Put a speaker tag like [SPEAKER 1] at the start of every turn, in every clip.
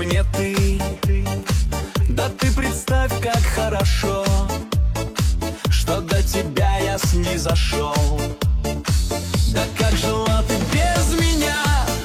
[SPEAKER 1] мне ты. Да ты представь, как хорошо, что до тебя я снизошел. Да как жила ты без меня,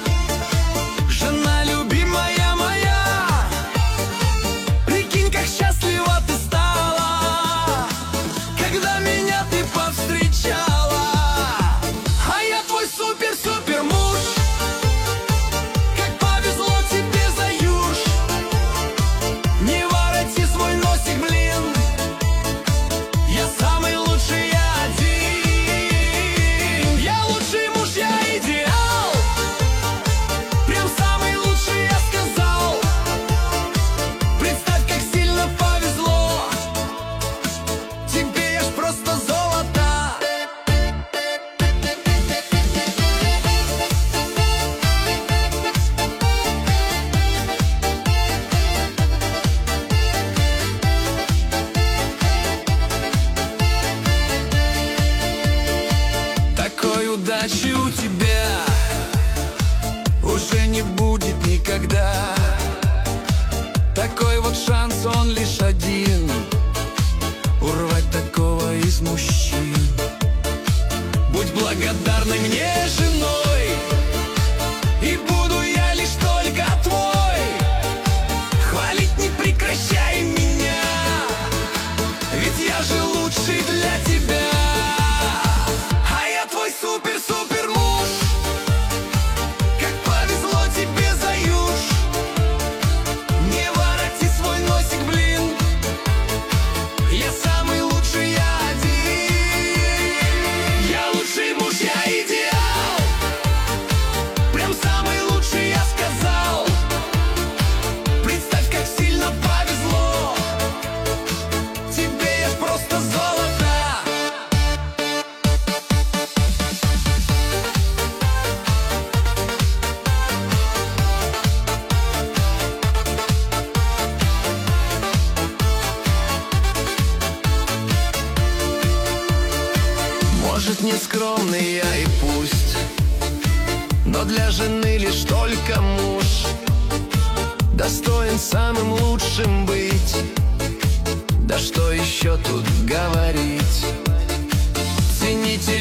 [SPEAKER 1] жена любимая моя. Прикинь, как счастлива ты стала, когда меня ты повстречала. А я твой супер-супер муж. Как повезло тебе, Заюш. Не вороти свой носик, блин. Я самый лучший, я один. Я лучший муж, я идеал. Прям самый лучший, я сказал. Представь, как сильно повезло. Тебе я ж просто золото. Такой удачи у тебя уже не будет никогда. Такой вот шанс, он лишь один. Урвать такого из мужчин. Будь благодарной мне женой, и буду я лишь только твой. Хвалить не прекращай меня, ведь я же лучший для тебя. А я твой супер-супер муж. Как повезло тебе, Заюш. Не вороти свой носик, блин. Я самый лучший, я один. Я лучший муж, я идеал. Прям самый лучший, я сказал. Представь, как сильно повезло. Тебе я ж просто золото. Может, не скромный я и пусть, но для жены лишь только муж достоин самым лучшим быть. Да что еще тут говорить? Цените